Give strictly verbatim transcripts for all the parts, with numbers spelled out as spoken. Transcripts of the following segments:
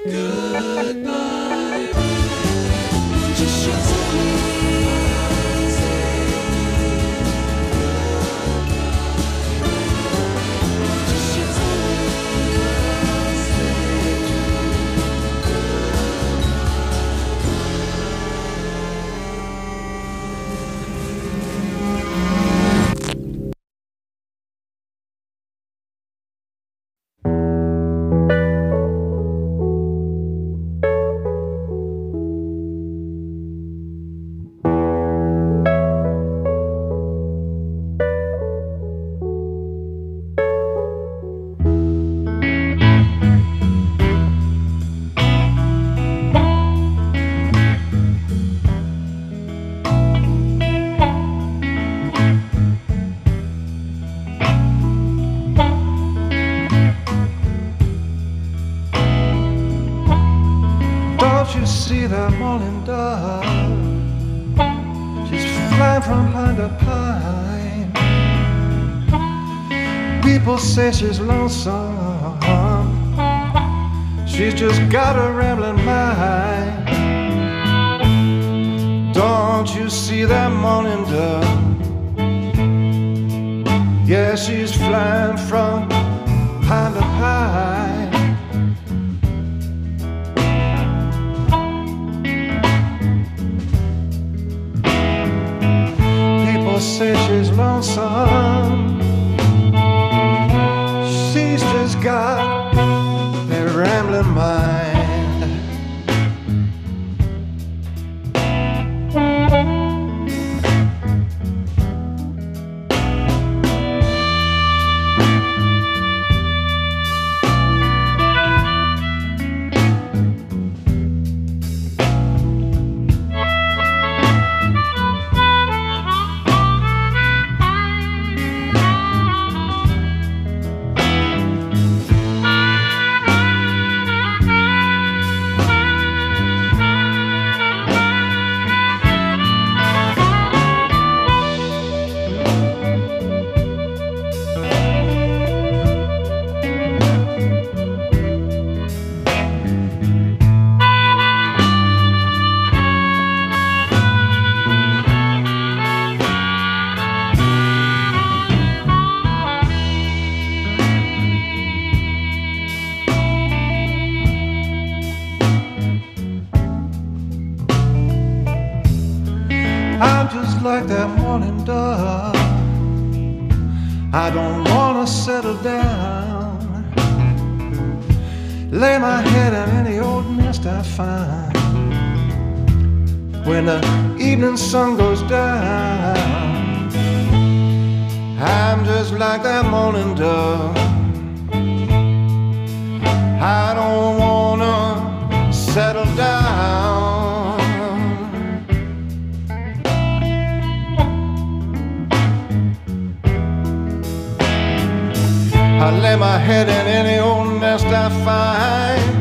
Goodbye. Just your eyes. Just your Don't you see that morning dove? She's flying from pine to pine. People say she's lonesome. She's just got a rambling mind. Don't you see that morning dove? Yeah, she's flying from pine to pine. Say she's lonesome. She's just got that rambling mind. I'm just like that morning dove. I don't wanna settle down, lay my head in any old nest I find. When the evening sun goes down, I'm just like that morning dove. I don't wanna settle down. I lay my head in any old nest I find.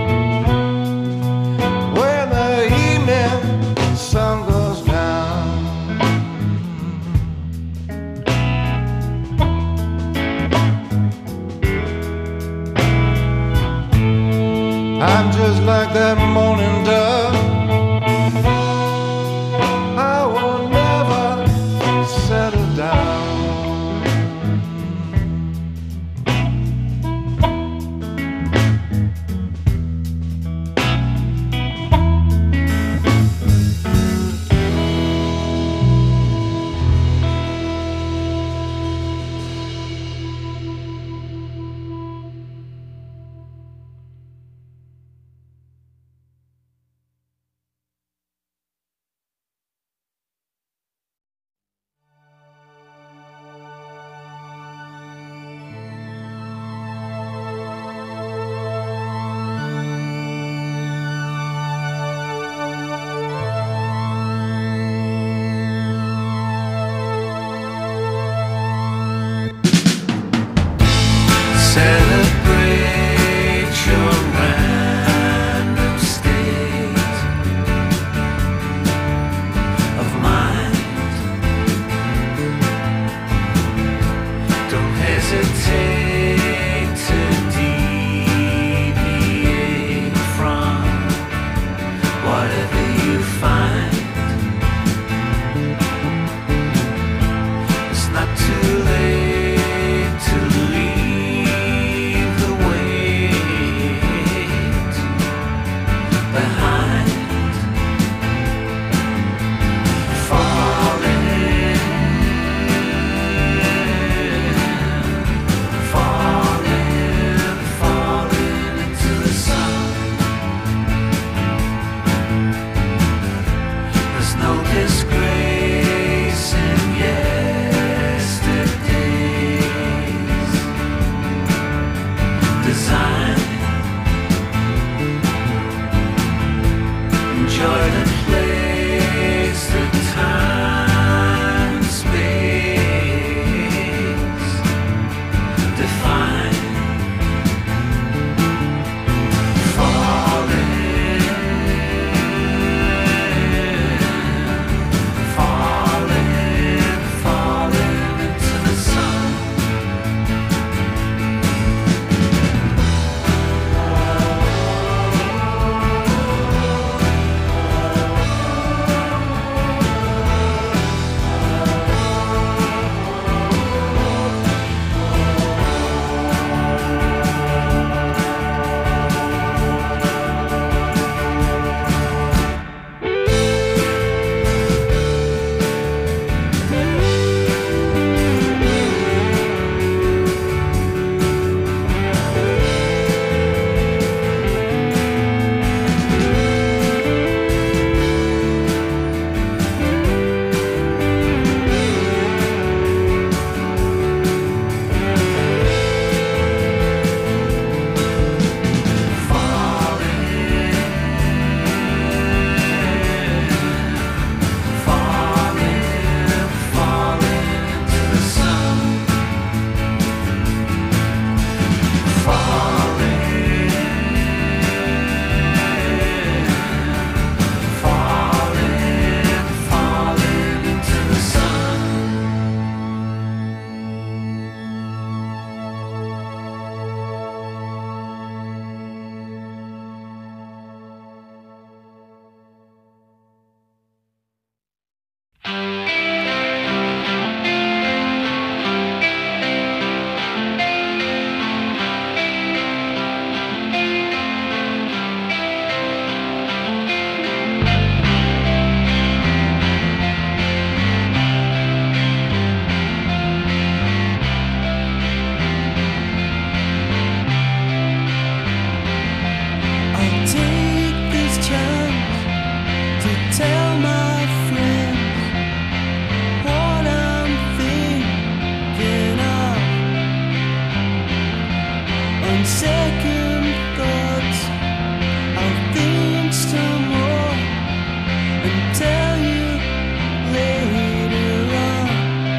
When the evening sun goes down, I'm just like that morning dove. I will never settle down. second thoughts, I'll think some more and tell you later on.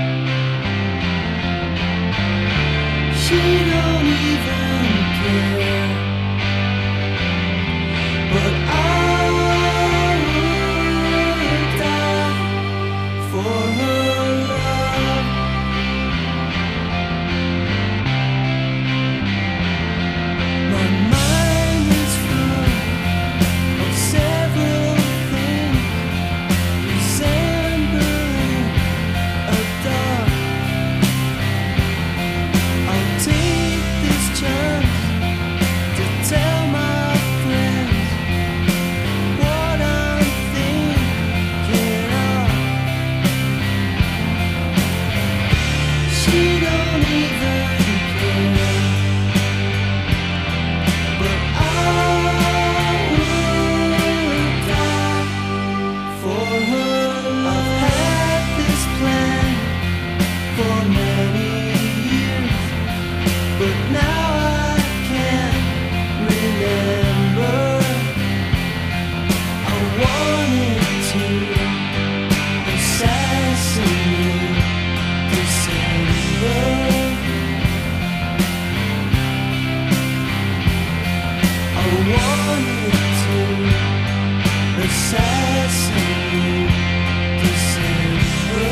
She don't even care, but I would die for her love. My mind is full of several things resembling a dog. I'll take this chance to tell my friends what I'm thinking of. She don't even care, but I would die for her love. I've had this plan for many years, but now I can't remember. I wanted to assassinate December. I wanted to assassinate December.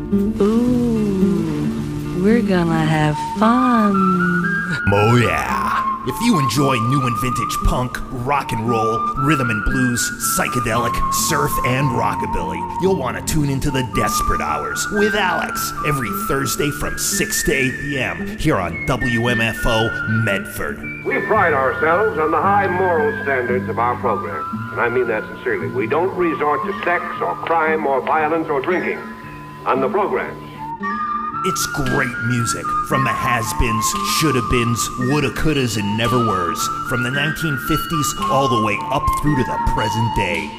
Ooh, we're gonna have fun. Oh yeah. If you enjoy new and vintage punk, rock and roll, rhythm and blues, psychedelic, surf, and rockabilly, you'll want to tune into the Desperate Hours with Alex every Thursday from six to eight p.m. here on W M F O Medford. We pride ourselves on the high moral standards of our program, and I mean that sincerely. We don't resort to sex or crime or violence or drinking on the programs. It's great music from the has-beens, shoulda-beens, woulda, couldas, and never-weres, from the nineteen fifties all the way up through to the present day.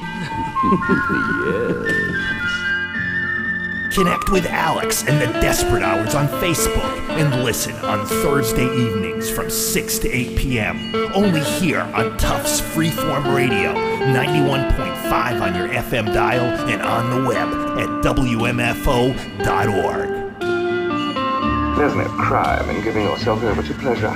Yes. Connect with Alex and the Desperate Hours on Facebook and listen on Thursday evenings from six to eight p.m. only here on Tufts Freeform Radio, ninety-one point five on your F M dial and on the web at W M F O dot org. There's no crime in giving yourself over to pleasure.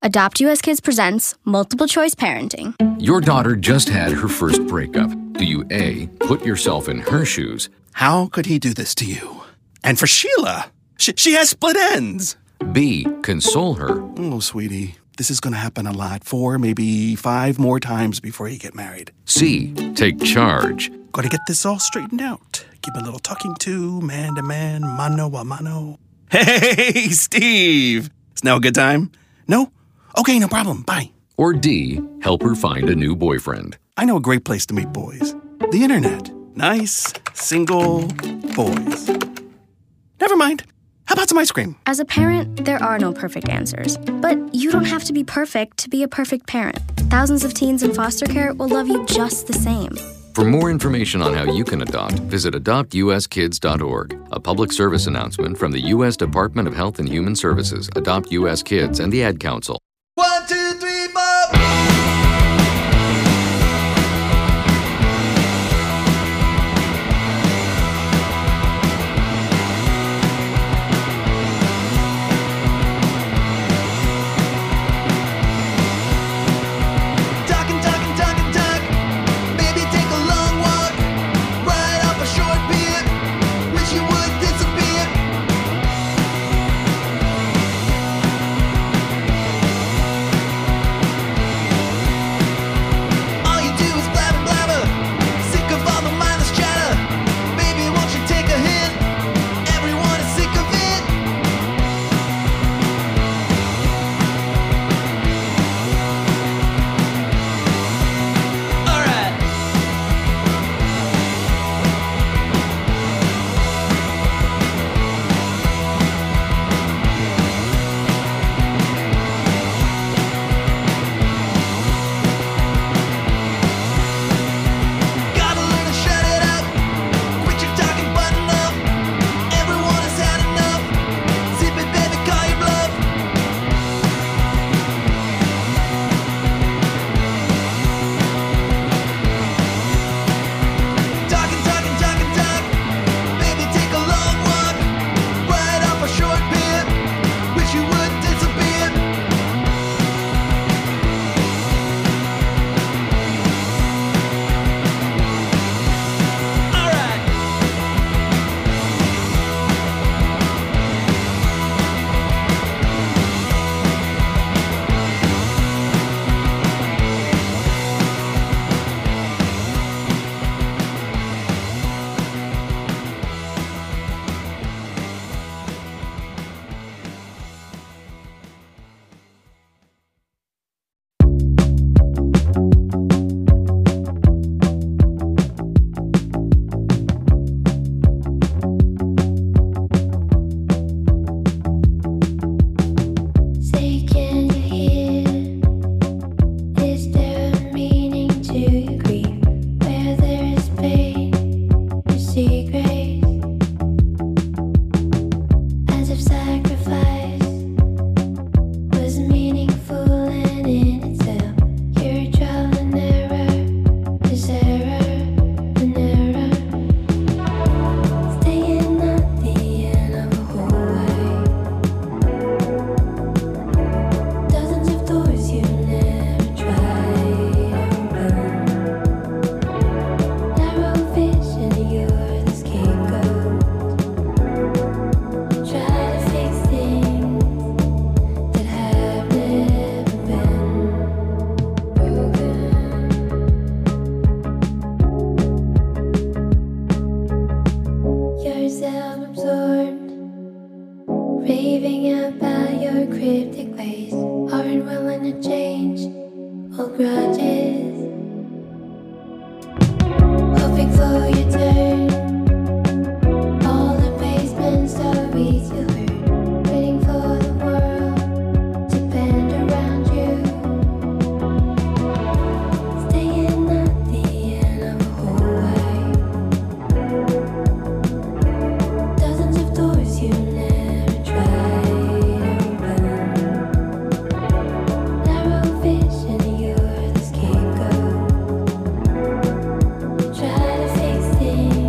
Adopt U S Kids presents Multiple Choice Parenting. Your daughter just had her first breakup. Do you A, put yourself in her shoes? How could he do this to you? And for Sheila, she, she has split ends. B, console her? Oh, sweetie, this is going to happen a lot. Four, maybe five more times before you get married. C, take charge? Got to get this all straightened out. Give a little talking to, man to man, mano a mano. Hey, Steve! Is now a good time? No? Okay, no problem. Bye. Or D, help her find a new boyfriend? I know a great place to meet boys. The internet. Nice, single boys. Never mind. How about some ice cream? As a parent, there are no perfect answers. But you don't have to be perfect to be a perfect parent. Thousands of teens in foster care will love you just the same. For more information on how you can adopt, visit adopt u s kids dot org. A public service announcement from the U S Department of Health and Human Services, Adopt U S Kids, and the Ad Council. One, two, three, four. Talking, talking, talking, talk. Baby, take a long walk. Ride off a short pier. Wish you would disappear. All you do is blabber, blabber. Sick of all the mindless chatter. Baby, won't you take a hint? Everyone is sick of it. All right. Gotta learn to shut it up. Quit your talking, button up. Everyone has had enough. Zip it, baby, call your bluff. Talking, talking, talking, talk. Baby, take a long walk. Ride off a short pier. Wish you would disappear. All right. Say, can you hear? Is there a meaning to your grief? Where there is pain, you see grace. As if sacrifice was meaningful and in itself. Your trial and error is error and error. Staying at the end of a hallway. Dozens of doors you never tried open. Narrow vision, you're the scapegoat. Try to fix things that have never been broken. You're self-absorbed, raving about your cryptic ways. Aren't willing to change old grudges. Hoping for your turn. All the basement stories you heard. Waiting for the world to bend around you. Staying at the end of a hallway. Dozens of doors you never tried open. Narrow vision, you're the scapegoat. Try to fix things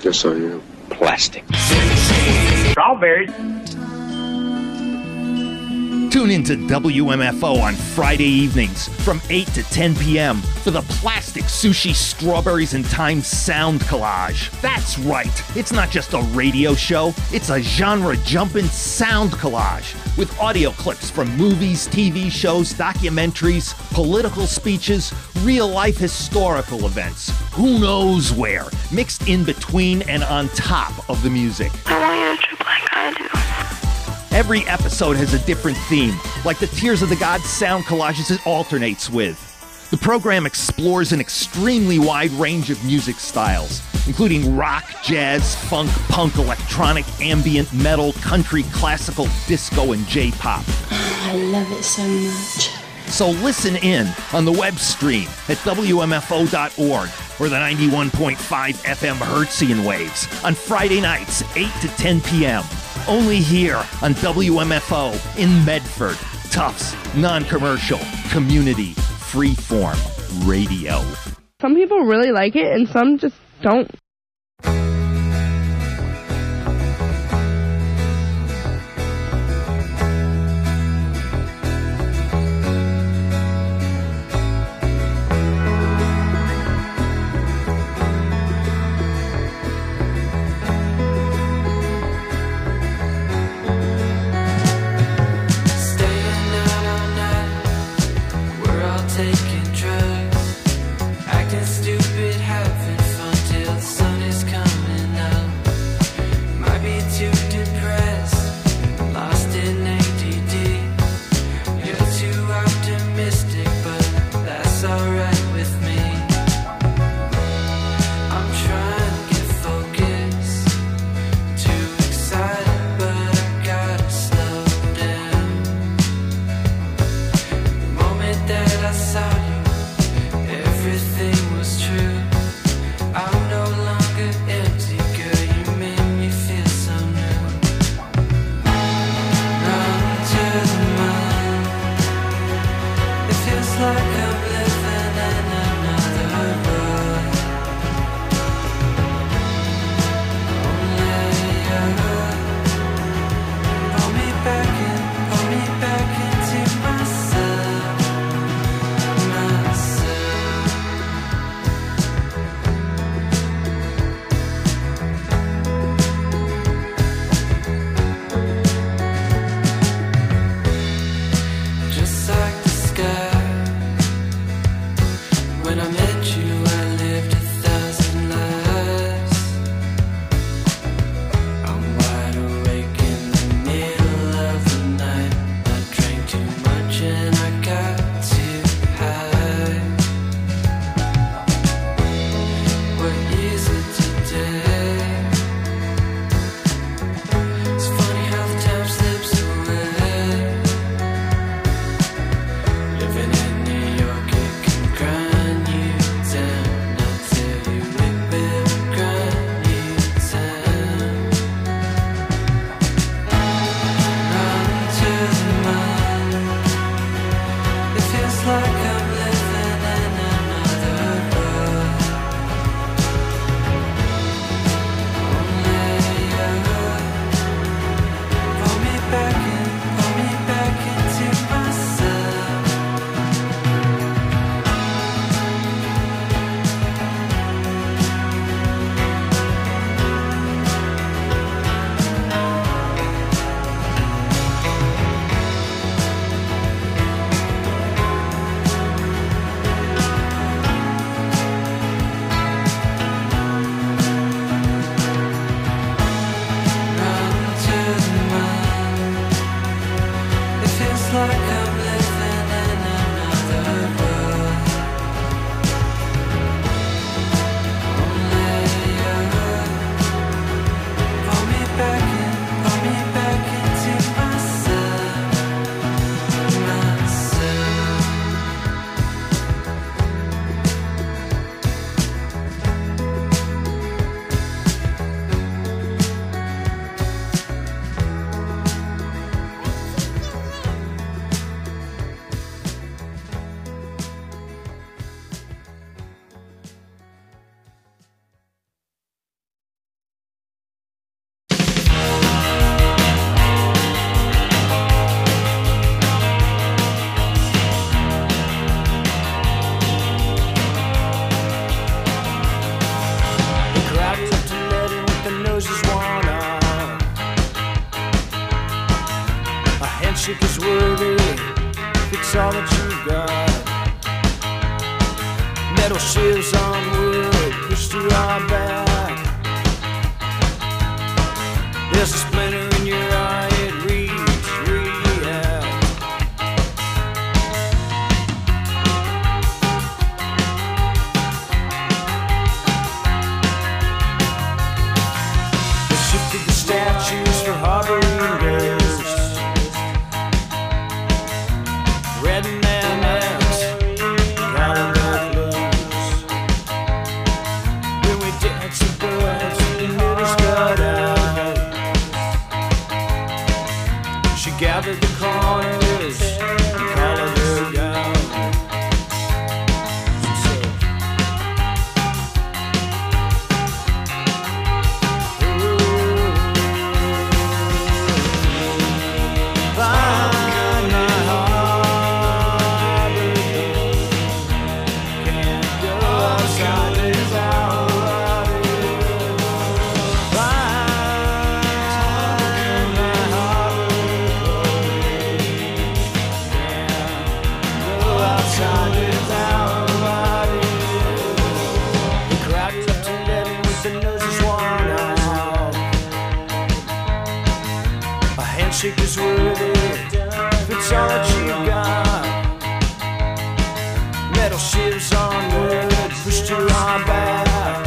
Guess I am. Plastic. Strawberries. Tune in to W M F O on Friday evenings from eight to ten p.m. for the Plastic Sushi Strawberries and Time Sound Collage. That's right, it's not just a radio show, it's a genre-jumping sound collage with audio clips from movies, T V shows, documentaries, political speeches, real-life historical events, who knows where, mixed in between and on top of the music. I want you to trip like I do. Every episode has a different theme, like the Tears of the Gods sound collages it alternates with. The program explores an extremely wide range of music styles, including rock, jazz, funk, punk, electronic, ambient, metal, country, classical, disco, and J-pop. I love it so much. So listen in on the web stream at W M F O dot org or the ninety-one point five F M Hertzian waves on Friday nights, eight to ten p.m. Only here on W M F O in Medford. Tufts, non-commercial, community, freeform radio. Some people really like it and some just don't. Taking drugs, acting stupid, having fun till the sun is coming up. Might be too depressed, lost in A D D. You're too optimistic, but that's alright with me. I'm trying to get focused, too excited, but I gotta slow down. The moment that I saw you, everything was true. I'm no longer empty, girl, you made me feel so new. Run to the moon, it feels like I'm living in another world. Only you pull me back in, pull me back into myself. Just like the sky, Metal shivs on wood pushed to our back. There's a splinter in your eye, it reads, react. They shifted the statues for harboring ghosts. Red and necks, calling their clothes. When we dance the birds, the needles got out. She gathered the corners and collared her gown. So, find my harbor door. Can't go outside without you. Find my harbor door. Can't go outside without you. The crowd left eleven with their noses worn out. A handshake is worthy if it's all that you got. Metal shivs on wood pushed to our back.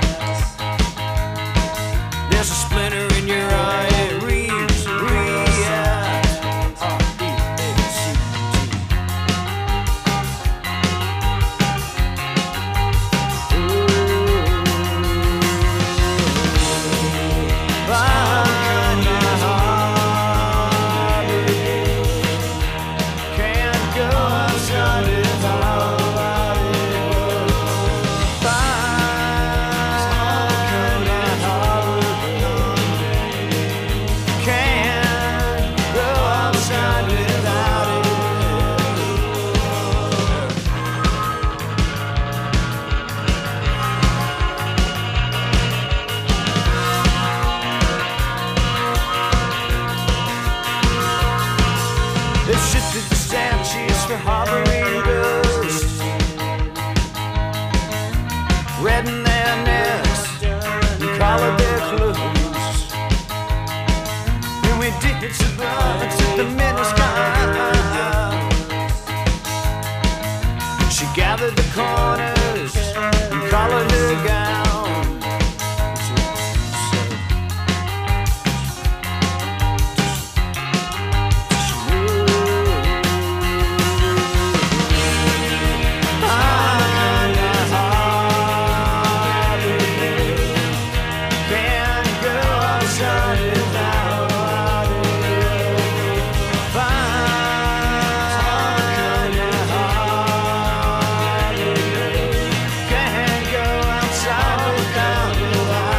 There's a splinter in your eye, it reads, react. R E A C T. Find my harbor door. Can't go outside without you. Find my harbor door. Can't go outside without you. They've shifted the statues for harboring ghosts. Red in their necks and collared their clothes. And we did some bugs at the minute sky. She gathered the corners and collared her gown. Find my harbor door. Can't go outside without you. Find my harbor door. Can't go outside without you.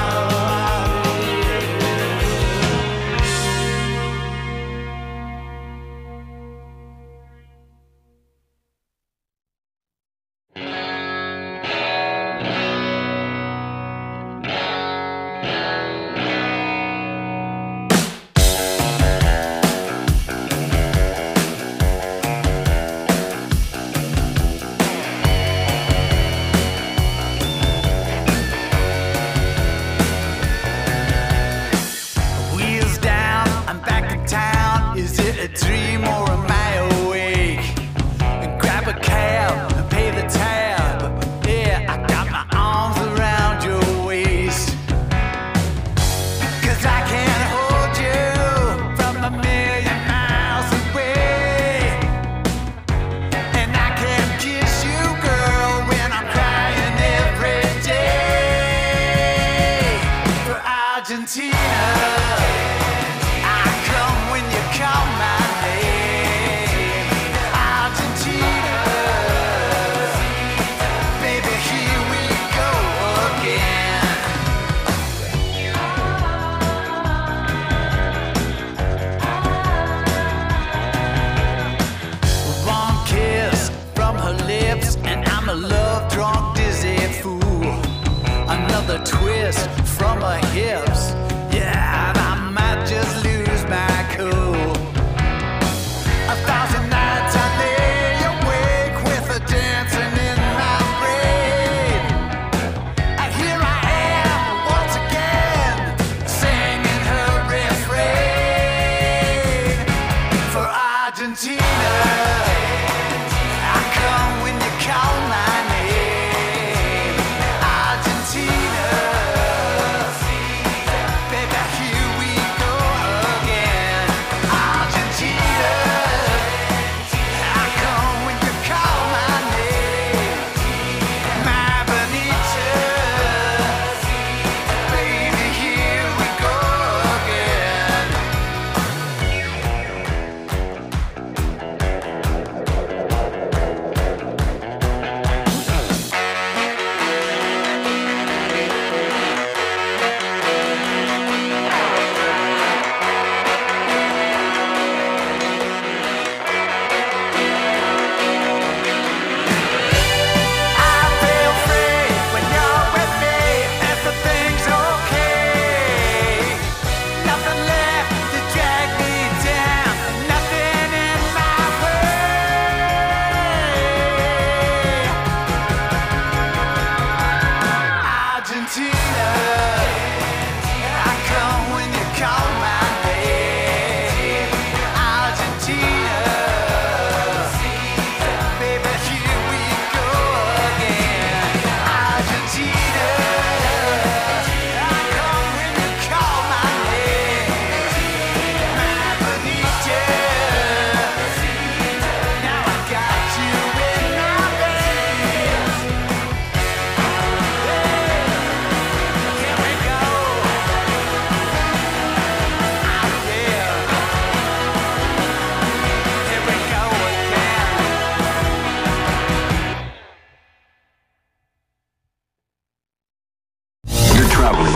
Wheels down, I'm back in town. Is it a dream or am I awake? Grab a cab and pay the tab. Yeah, I got my arms around your waist. 'Cause I can't hold you from a million miles away. And I can't kiss you, girl, when I'm crying every day. For Argentina, I come when you call my name. Argentina, baby, here we go again. One kiss from her lips, and I'm a love-drunk, dizzy fool. Another twist from her hips, yeah, and I might just lose my cool. A thousand nights I lay awake with her dancing in my brain.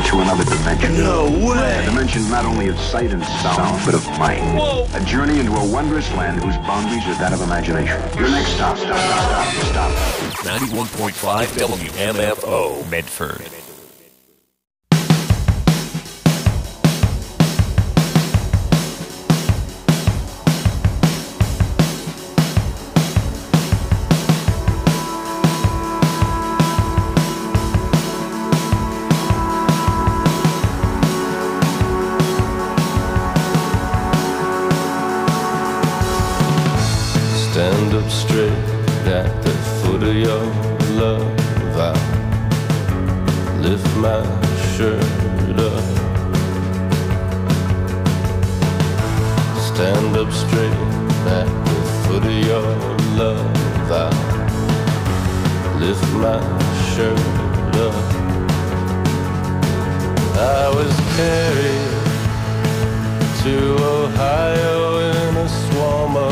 into another dimension. No way! A dimension not only of sight and sound, but of mind. Whoa! A journey into a wondrous land whose boundaries are that of imagination. Your next stop, stop, stop, stop, stop. ninety-one point five W M F O, Medford. Stand up straight at the foot of your love. I lift my shirt up. Stand up straight at the foot of your love. I lift my shirt up. I was carried to Ohio in a swarm of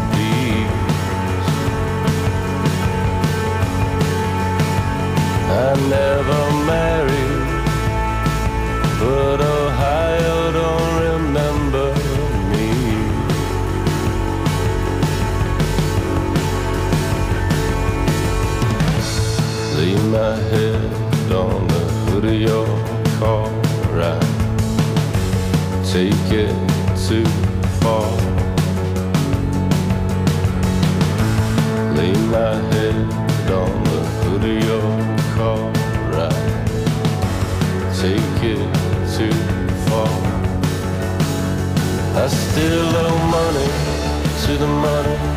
I never married, but Ohio don't remember me. Lay my head on the hood of your car, I take it too far. Lay my head on the hood of your car, right? Take it too far. I still owe money to the money